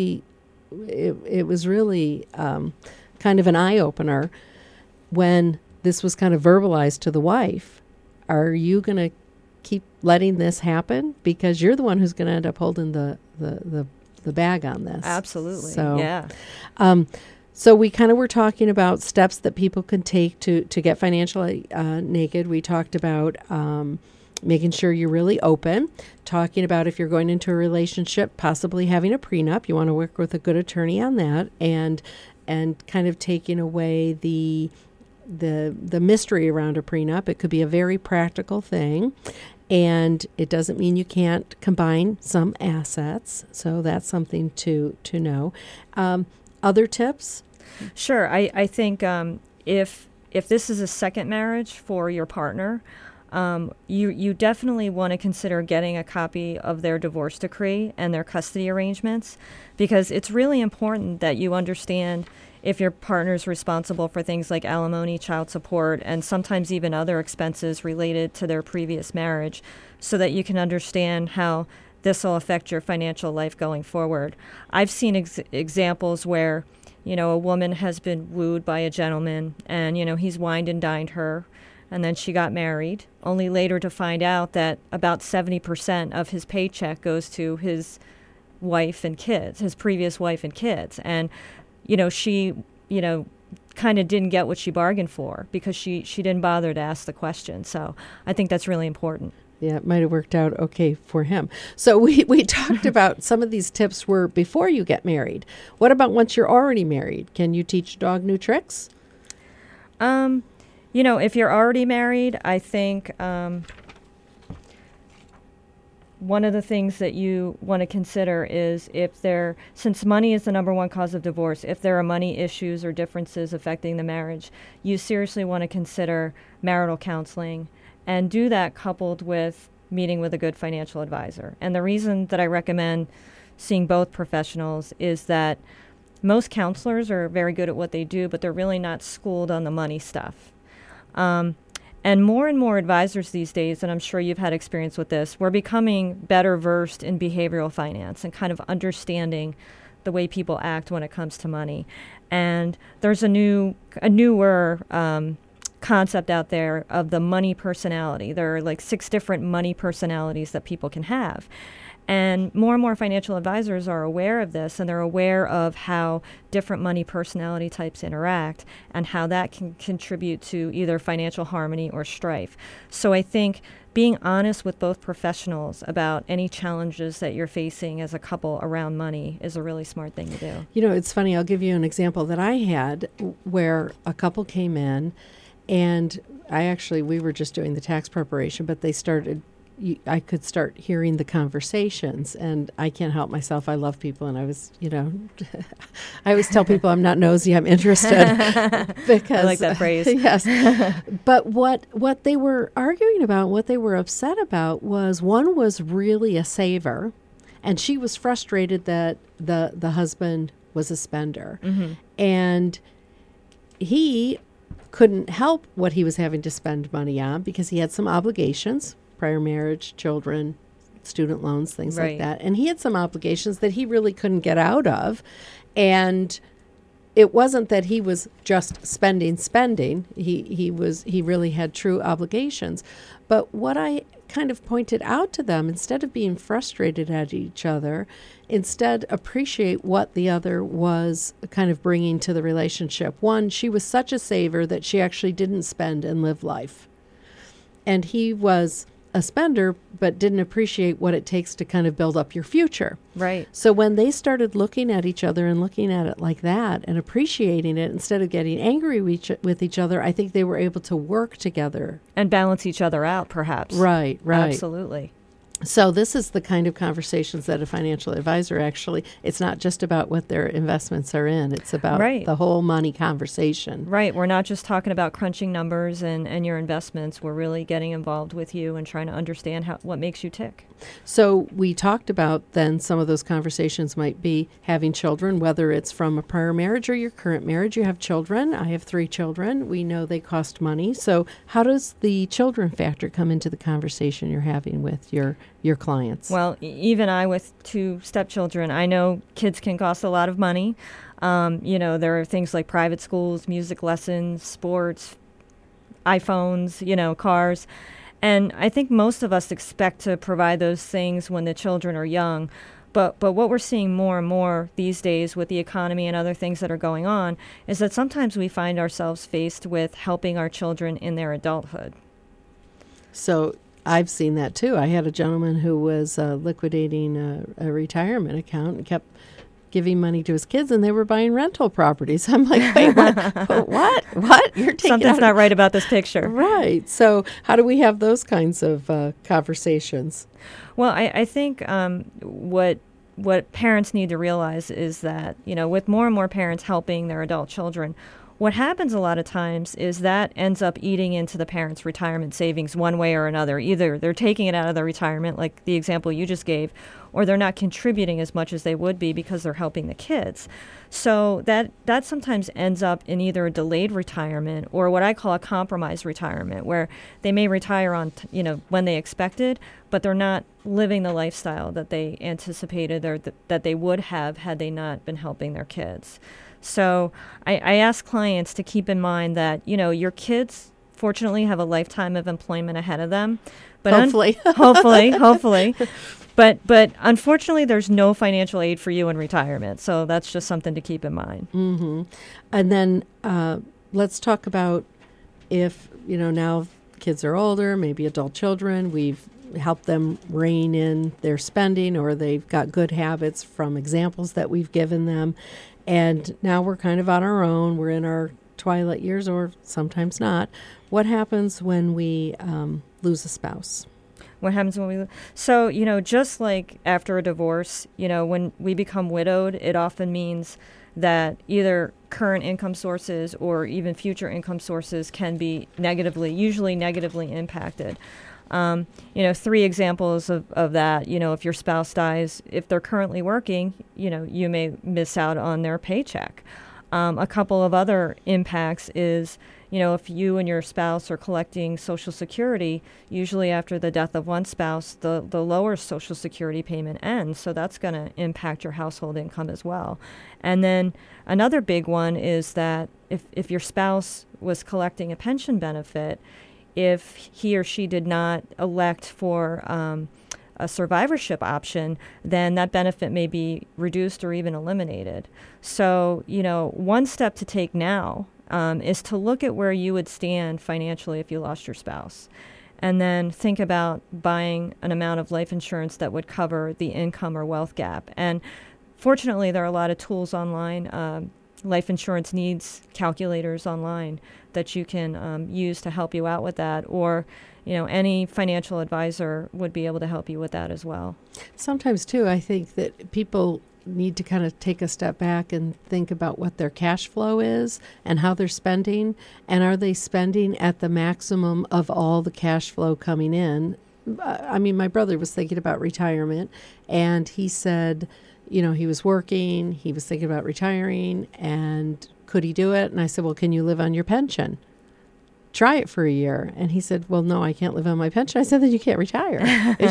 was really kind of an eye-opener when this was kind of verbalized to the wife. Are you going to keep letting this happen? Because you're the one who's going to end up holding the bag on this. Absolutely. So, yeah. So we kind of were talking about steps that people can take to get financially naked. We talked about making sure you're really open, talking about if you're going into a relationship, possibly having a prenup. You want to work with a good attorney on that, and kind of taking away the mystery around a prenup. It could be a very practical thing. And it doesn't mean you can't combine some assets. So that's something to know. Other tips? Sure. I think if this is a second marriage for your partner, you definitely want to consider getting a copy of their divorce decree and their custody arrangements, because it's really important that you understand if your partner's responsible for things like alimony, child support, and sometimes even other expenses related to their previous marriage, so that you can understand how this will affect your financial life going forward. I've seen examples where, a woman has been wooed by a gentleman and, he's wined and dined her, and then she got married, only later to find out that about 70% of his paycheck goes to his wife and kids, his previous wife and kids. And she, kind of didn't get what she bargained for because she didn't bother to ask the question. So I think that's really important. Yeah, it might have worked out okay for him. So we talked about some of these tips were before you get married. What about once you're already married? Can you teach a dog new tricks? If you're already married, I think one of the things that you want to consider is since money is the number one cause of divorce, if there are money issues or differences affecting the marriage, you seriously want to consider marital counseling, and do that coupled with meeting with a good financial advisor. And the reason that I recommend seeing both professionals is that most counselors are very good at what they do, but they're really not schooled on the money stuff. And more advisors these days, and I'm sure you've had experience with this, we're becoming better versed in behavioral finance and kind of understanding the way people act when it comes to money. And there's a newer concept out there of the money personality. There are like 6 different money personalities that people can have. And more financial advisors are aware of this, and they're aware of how different money personality types interact and how that can contribute to either financial harmony or strife. So I think being honest with both professionals about any challenges that you're facing as a couple around money is a really smart thing to do. It's funny. I'll give you an example that I had where a couple came in, and we were just doing the tax preparation, but they started I could start hearing the conversations, and I can't help myself. I love people, and I was, I always tell people I'm not nosy, I'm interested. Because I like that phrase. Yes. But what they were arguing about, what they were upset about one was really a saver, and she was frustrated that the husband was a spender. Mm-hmm. And he couldn't help what he was having to spend money on because he had some obligations. Prior marriage, children, student loans, things like that. And he had some obligations that he really couldn't get out of. And it wasn't that he was just spending. He really had true obligations. But what I kind of pointed out to them, instead of being frustrated at each other, instead appreciate what the other was kind of bringing to the relationship. One, she was such a saver that she actually didn't spend and live life. And he was a spender, but didn't appreciate what it takes to kind of build up your future. Right. So when they started looking at each other and looking at it like that and appreciating it instead of getting angry with each other, I think they were able to work together. And balance each other out, perhaps. Right. Absolutely. So this is the kind of conversations that a financial advisor actually, it's not just about what their investments are in, it's about the whole money conversation. Right. We're not just talking about crunching numbers and your investments. We're really getting involved with you and trying to understand what makes you tick. So we talked about then some of those conversations might be having children, whether it's from a prior marriage or your current marriage. You have children. I have 3 children. We know they cost money. So how does the children factor come into the conversation you're having with your clients? Well, even I with 2 stepchildren, I know kids can cost a lot of money. There are things like private schools, music lessons, sports, iPhones, cars. And I think most of us expect to provide those things when the children are young. But what we're seeing more and more these days with the economy and other things that are going on is that sometimes we find ourselves faced with helping our children in their adulthood. So I've seen that too. I had a gentleman who was liquidating a retirement account and kept giving money to his kids, and they were buying rental properties. I'm like, wait, what? You're taking something's not right about this picture. Right. So how do we have those kinds of conversations? Well, I think what parents need to realize is that, with more and more parents helping their adult children, what happens a lot of times is that ends up eating into the parents' retirement savings one way or another. Either they're taking it out of their retirement, like the example you just gave, or they're not contributing as much as they would be because they're helping the kids. So that sometimes ends up in either a delayed retirement or what I call a compromised retirement, where they may retire on when they expected, but they're not living the lifestyle that they anticipated or that they would have had they not been helping their kids. So I ask clients to keep in mind that, your kids fortunately have a lifetime of employment ahead of them. But hopefully. Hopefully. But unfortunately, there's no financial aid for you in retirement. So that's just something to keep in mind. Mm-hmm. And then let's talk about if, now kids are older, maybe adult children, we've helped them rein in their spending, or they've got good habits from examples that we've given them. And now we're kind of on our own. We're in our twilight years, or sometimes not. What happens when we lose a spouse? What happens when we... So, just like after a divorce, when we become widowed, it often means that either current income sources or even future income sources can be usually negatively impacted. 3 examples of that, if your spouse dies, if they're currently working, you may miss out on their paycheck. A couple of other impacts is, if you and your spouse are collecting Social Security, usually after the death of one spouse, the lower Social Security payment ends. So that's going to impact your household income as well. And then another big one is that if your spouse was collecting a pension benefit, if he or she did not elect for a survivorship option, then that benefit may be reduced or even eliminated. So, one step to take now is to look at where you would stand financially if you lost your spouse. And then think about buying an amount of life insurance that would cover the income or wealth gap. And fortunately, there are a lot of tools online, life insurance needs calculators online that you can use to help you out with that. Or any financial advisor would be able to help you with that as well. Sometimes, too, I think that people need to kind of take a step back and think about what their cash flow is and how they're spending. And are they spending at the maximum of all the cash flow coming in? I mean, my brother was thinking about retirement, and he said, he was working, he was thinking about retiring, and could he do it? And I said, well, can you live on your pension? Try it for a year. And he said, well, no, I can't live on my pension. I said, then you can't retire.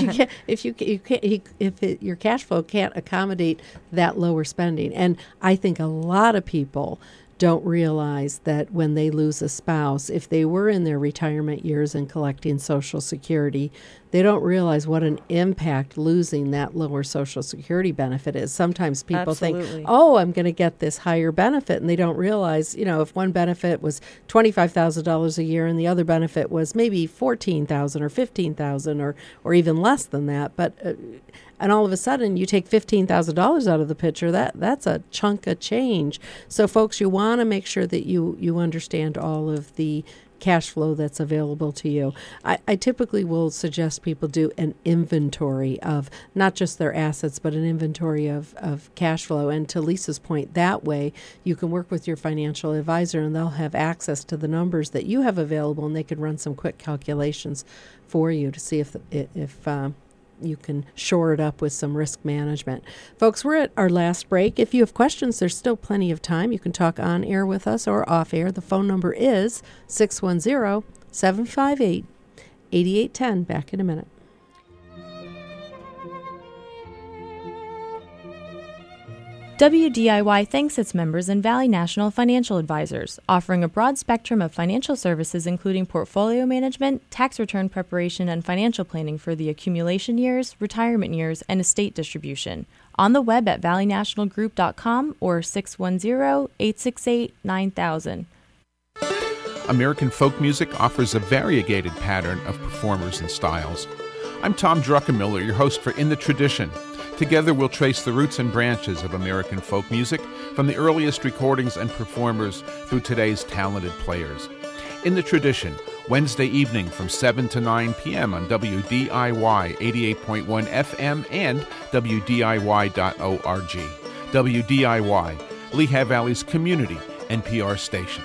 If your cash flow can't accommodate that lower spending. And I think a lot of people don't realize that when they lose a spouse, if they were in their retirement years and collecting Social Security, they don't realize what an impact losing that lower Social Security benefit is. Sometimes people think, oh, I'm going to get this higher benefit, and they don't realize, if one benefit was $25,000 a year and the other benefit was maybe $14,000 or $15,000 or even less than that, and all of a sudden you take $15,000 out of the picture, that's a chunk of change. So folks, you want to make sure that you understand all of the cash flow that's available to you. I typically will suggest people do an inventory of not just their assets, but an inventory of cash flow. And to Lisa's point, that way you can work with your financial advisor and they'll have access to the numbers that you have available, and they can run some quick calculations for you to see if you can shore it up with some risk management. Folks, we're at our last break. If you have questions, there's still plenty of time. You can talk on air with us or off air. The phone number is 610-758-8810. Back in a minute. WDIY thanks its members and Valley National Financial Advisors, offering a broad spectrum of financial services including portfolio management, tax return preparation, and financial planning for the accumulation years, retirement years, and estate distribution. On the web at valleynationalgroup.com or 610-868-9000. American folk music offers a variegated pattern of performers and styles. I'm Tom Druckenmiller, your host for In the Tradition. Together we'll trace the roots and branches of American folk music from the earliest recordings and performers through today's talented players. In the Tradition, Wednesday evening from 7 to 9 p.m. on WDIY 88.1 FM and WDIY.org. WDIY, Lehigh Valley's community NPR station.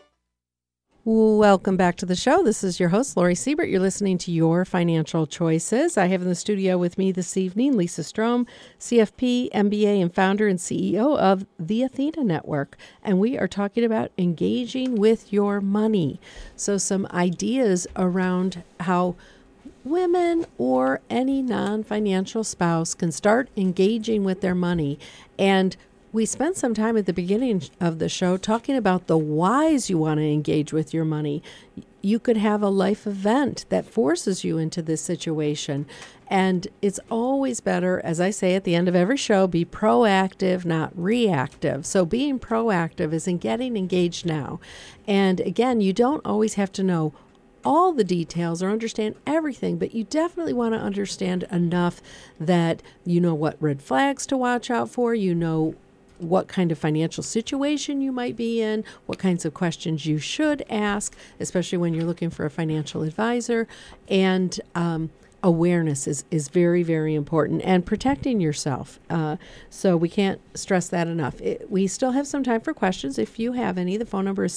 Welcome back to the show. This is your host, Lori Siebert. You're listening to Your Financial Choices. I have in the studio with me this evening Lisa Strom, CFP, MBA, and founder and CEO of the Athena Network. And we are talking about engaging with your money. So some ideas around how women or any non-financial spouse can start engaging with their money. And we spent some time at the beginning of the show talking about the whys you want to engage with your money. You could have a life event that forces you into this situation. And it's always better, as I say at the end of every show, be proactive, not reactive. So being proactive is in getting engaged now. And again, you don't always have to know all the details or understand everything, but you definitely want to understand enough that you know what red flags to watch out for, you know what kind of financial situation you might be in, what kinds of questions you should ask, especially when you're looking for a financial advisor. And awareness is very, very important, and protecting yourself. So we can't stress that enough. We still have some time for questions. If you have any, the phone number is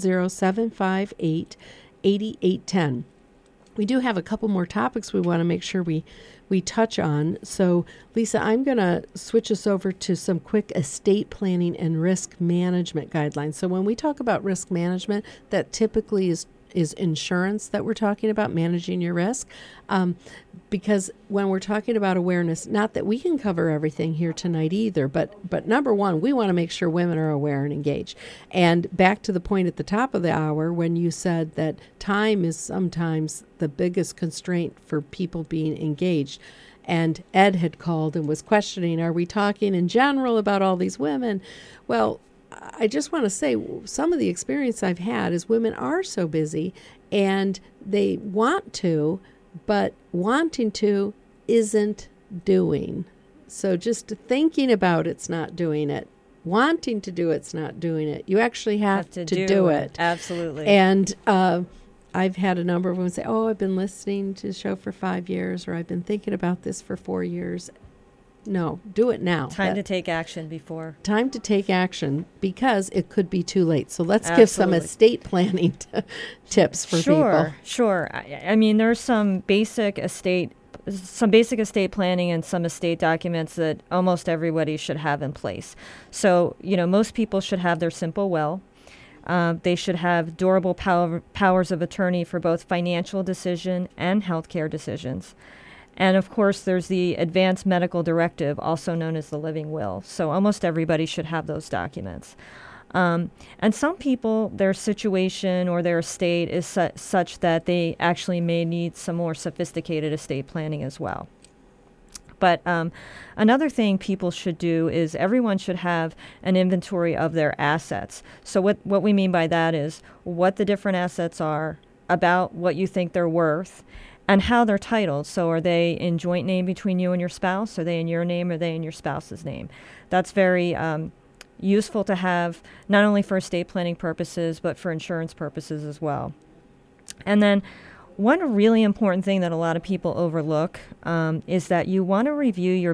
610-758-8810. We do have a couple more topics we want to make sure we touch on. So, Lisa, I'm going to switch us over to some quick estate planning and risk management guidelines. So when we talk about risk management, that typically is insurance that we're talking about, managing your risk. Because when we're talking about awareness, not that we can cover everything here tonight either, but number one, we want to make sure women are aware and engaged. And back to the point at the top of the hour when you said that time is sometimes the biggest constraint for people being engaged. And Ed had called and was questioning, are we talking in general about all these women? Well, I just want to say some of the experience I've had is women are so busy and they want to, but wanting to isn't doing. So just thinking about it's not doing it. Wanting to do it's not doing it. You actually have to do it. Absolutely. And I've had a number of women say, oh, I've been listening to the show for 5 years, or I've been thinking about this for 4 years. No, do it now. Time to take action before. Time to take action, because it could be too late. So let's give some estate planning tips for people. Sure. I mean, there's some basic estate planning and some estate documents that almost everybody should have in place. So, most people should have their simple will. They should have durable powers of attorney for both financial decision and healthcare decisions. And, of course, there's the advanced medical directive, also known as the living will. So almost everybody should have those documents. And some people, their situation or their estate is such that they actually may need some more sophisticated estate planning as well. But another thing people should do is everyone should have an inventory of their assets. So what we mean by that is what the different assets are, about what you think they're worth, and how they're titled. So are they in joint name between you and your spouse? Are they in your name? Are they in your spouse's name? That's very useful to have, not only for estate planning purposes, but for insurance purposes as well. And then one really important thing that a lot of people overlook is that you want to review your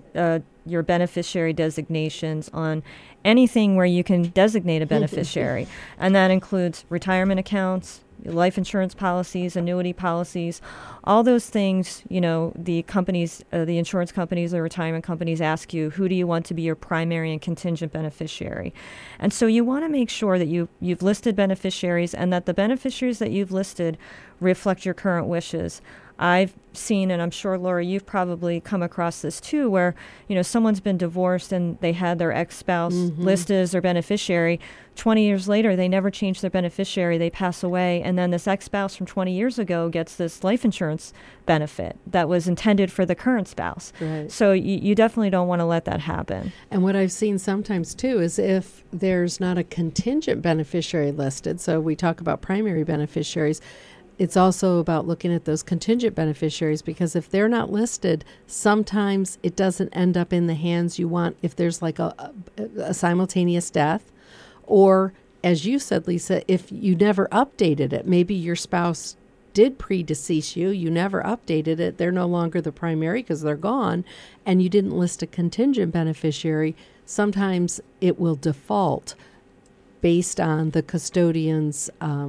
beneficiary designations on anything where you can designate a beneficiary. And that includes retirement accounts, life insurance policies, annuity policies, all those things. The companies, the insurance companies, the retirement companies ask you, who do you want to be your primary and contingent beneficiary? And so you want to make sure that you've listed beneficiaries, and that the beneficiaries that you've listed reflect your current wishes. I've seen, and I'm sure, Laura, you've probably come across this too, where, someone's been divorced and they had their ex-spouse listed as their beneficiary. 20 years later, they never changed their beneficiary. They pass away. And then this ex-spouse from 20 years ago gets this life insurance benefit that was intended for the current spouse. Right. So you definitely don't want to let that happen. And what I've seen sometimes too is if there's not a contingent beneficiary listed, so we talk about primary beneficiaries, it's also about looking at those contingent beneficiaries, because if they're not listed, sometimes it doesn't end up in the hands you want if there's like a simultaneous death. Or, as you said, Lisa, if you never updated it, maybe your spouse did predecease you, you never updated it, they're no longer the primary because they're gone, and you didn't list a contingent beneficiary, sometimes it will default based on the custodian's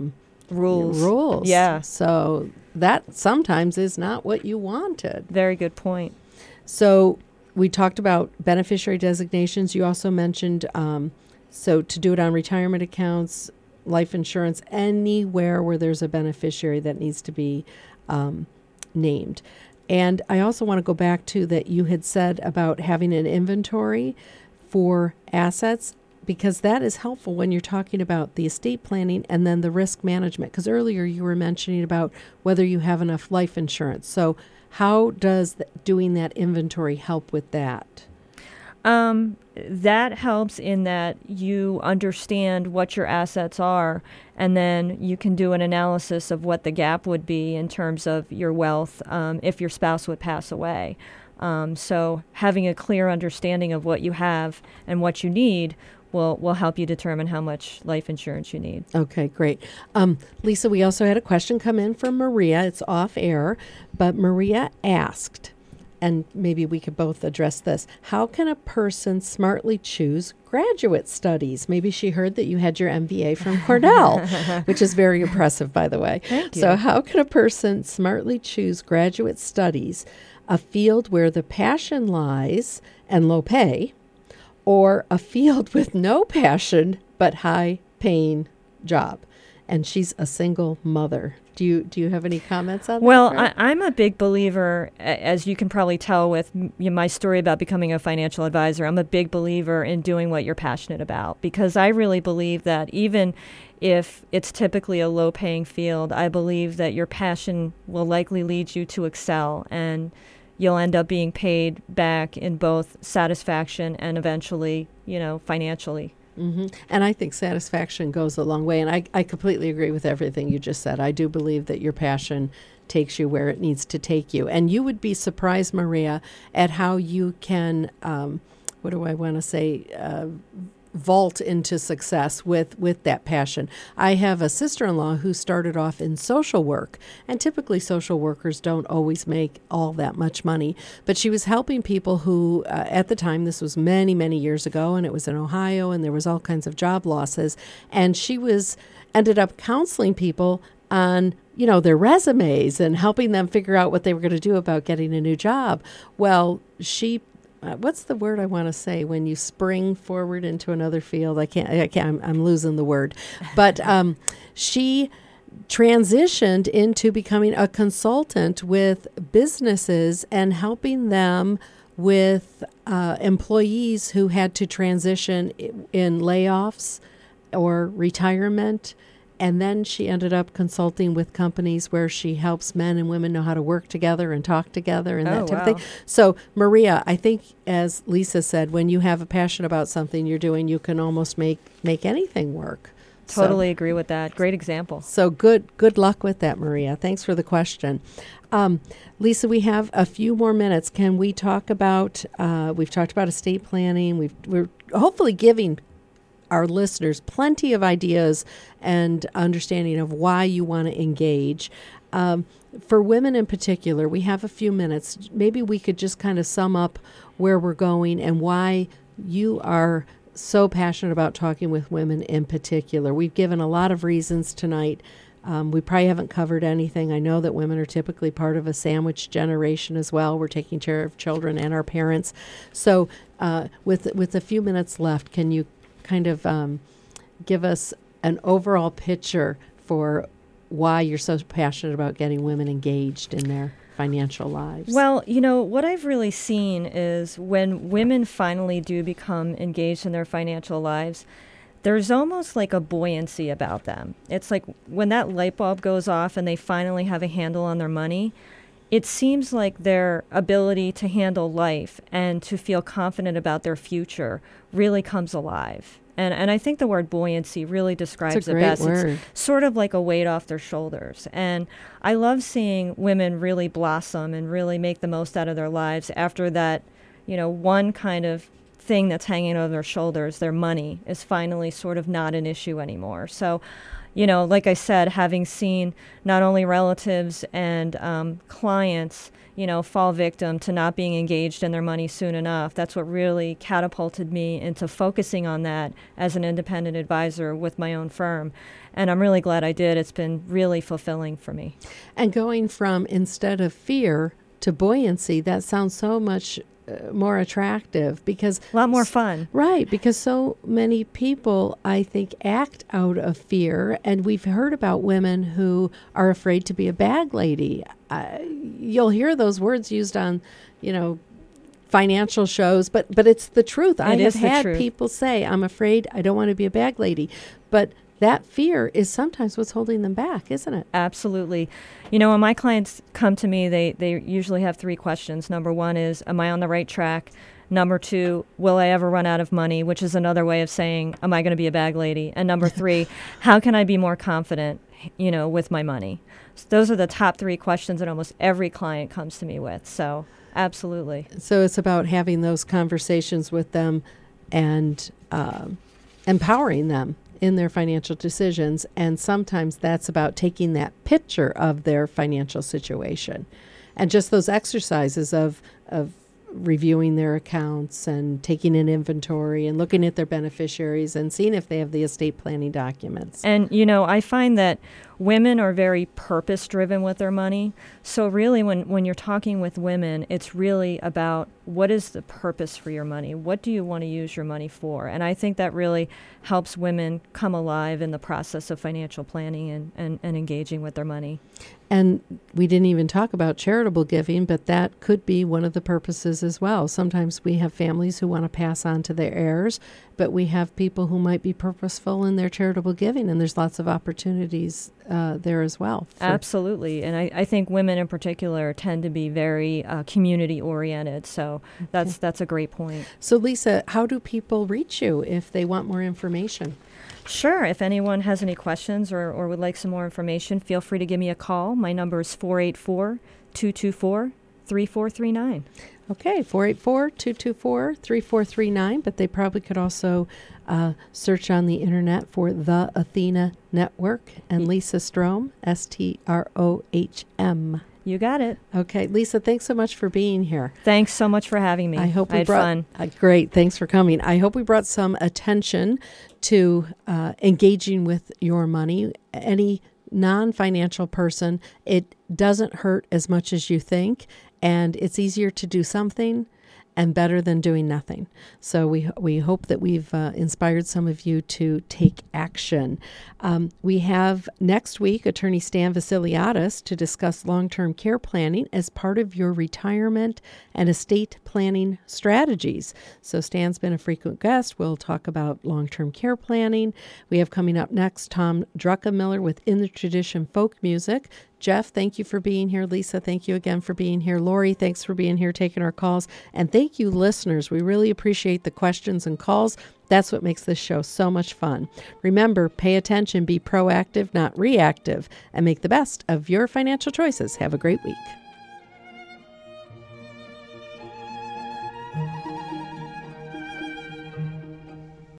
rules. Yeah. So that sometimes is not what you wanted. Very good point. So we talked about beneficiary designations. You also mentioned, so to do it on retirement accounts, life insurance, anywhere where there's a beneficiary that needs to be named. And I also want to go back to that you had said about having an inventory for assets, because that is helpful when you're talking about the estate planning and then the risk management. Because earlier you were mentioning about whether you have enough life insurance. So how does doing that inventory help with that? That helps in that you understand what your assets are, and then you can do an analysis of what the gap would be in terms of your wealth if your spouse would pass away. So having a clear understanding of what you have and what you need will help you determine how much life insurance you need. Okay, great. Lisa, we also had a question come in from Maria. It's off air, but Maria asked, and maybe we could both address this, how can a person smartly choose graduate studies? Maybe she heard that you had your MBA from Cornell, which is very impressive, by the way. Thank you. So how can a person smartly choose graduate studies, a field where the passion lies and low pay, or a field with no passion but high-paying job? And she's a single mother. Do you have any comments on that? Well, I'm a big believer, as you can probably tell with my story about becoming a financial advisor, I'm a big believer in doing what you're passionate about, because I really believe that even if it's typically a low-paying field, I believe that your passion will likely lead you to excel, and you'll end up being paid back in both satisfaction and eventually, financially. Mm-hmm. And I think satisfaction goes a long way. And I completely agree with everything you just said. I do believe that your passion takes you where it needs to take you. And you would be surprised, Maria, at how you can, vault into success with that passion. I have a sister-in-law who started off in social work, and typically social workers don't always make all that much money, but she was helping people who, at the time, this was many, many years ago, and it was in Ohio, and there was all kinds of job losses, and she ended up counseling people on their resumes and helping them figure out what they were going to do about getting a new job. Well, she what's the word I want to say when you spring forward into another field? I'm losing the word. But she transitioned into becoming a consultant with businesses and helping them with employees who had to transition in layoffs or retirement. And then she ended up consulting with companies where she helps men and women know how to work together and talk together and that type of thing. So, Maria, I think, as Lisa said, when you have a passion about something you're doing, you can almost make anything work. Totally agree with that. Great example. So good luck with that, Maria. Thanks for the question. Lisa, we have a few more minutes. Can we talk about, we've talked about estate planning. We're hopefully giving our listeners plenty of ideas and understanding of why you want to engage. For women in particular, we have a few minutes. Maybe we could just kind of sum up where we're going and why you are so passionate about talking with women in particular. We've given a lot of reasons tonight. We probably haven't covered anything. I know that women are typically part of a sandwich generation as well. We're taking care of children and our parents. So with a few minutes left, can you kind of give us an overall picture for why you're so passionate about getting women engaged in their financial lives? Well, what I've really seen is when women finally do become engaged in their financial lives, there's almost like a buoyancy about them. It's like when that light bulb goes off and they finally have a handle on their money, it seems like their ability to handle life and to feel confident about their future really comes alive. And I think the word buoyancy really describes it best. Word. It's sort of like a weight off their shoulders. And I love seeing women really blossom and really make the most out of their lives after that, one kind of thing that's hanging over their shoulders, their money, is finally sort of not an issue anymore. So, like I said, having seen not only relatives and clients, fall victim to not being engaged in their money soon enough, that's what really catapulted me into focusing on that as an independent advisor with my own firm. And I'm really glad I did. It's been really fulfilling for me. And going from instead of fear to buoyancy, that sounds so much more attractive because a lot more fun. Right, because so many people, I think, act out of fear, and we've heard about women who are afraid to be a bag lady. You'll hear those words used on, financial shows, but it's the truth. I have had people say, "I'm afraid, I don't want to be a bag lady," but that fear is sometimes what's holding them back, isn't it? Absolutely. When my clients come to me, they usually have three questions. Number one is, am I on the right track? Number two, will I ever run out of money? Which is another way of saying, am I going to be a bag lady? And number three, how can I be more confident, with my money? So those are the top three questions that almost every client comes to me with. So absolutely. So it's about having those conversations with them and empowering them in their financial decisions, and sometimes that's about taking that picture of their financial situation and just those exercises of reviewing their accounts and taking an inventory and looking at their beneficiaries and seeing if they have the estate planning documents. And, I find that women are very purpose-driven with their money. So really, when you're talking with women, it's really about what is the purpose for your money? What do you want to use your money for? And I think that really helps women come alive in the process of financial planning and engaging with their money. And we didn't even talk about charitable giving, but that could be one of the purposes as well. Sometimes we have families who want to pass on to their heirs, but we have people who might be purposeful in their charitable giving, and there's lots of opportunities there as well. Absolutely. And I think women in particular tend to be very community-oriented, so that's a great point. So, Lisa, how do people reach you if they want more information? Sure. If anyone has any questions or would like some more information, feel free to give me a call. My number is 484-224-3439. Okay, 484-224-3439, but they probably could also search on the internet for the Athena Network and Lisa Strohm, Strohm. You got it. Okay, Lisa, thanks so much for being here. Thanks so much for having me. I hope I we had brought fun. Great, thanks for coming. I hope we brought some attention to engaging with your money. Any non-financial person, it doesn't hurt as much as you think, and it's easier to do something and better than doing nothing. So we hope that we've inspired some of you to take action. We have next week Attorney Stan Vasiliadis to discuss long-term care planning as part of your retirement and estate planning strategies. So Stan's been a frequent guest. We'll talk about long-term care planning. We have coming up next Tom Druckenmiller with In the Tradition Folk Music. Jeff, thank you for being here. Lisa, thank you again for being here. Lori, thanks for being here, taking our calls. And thank you, listeners. We really appreciate the questions and calls. That's what makes this show so much fun. Remember, pay attention, be proactive, not reactive, and make the best of your financial choices. Have a great week.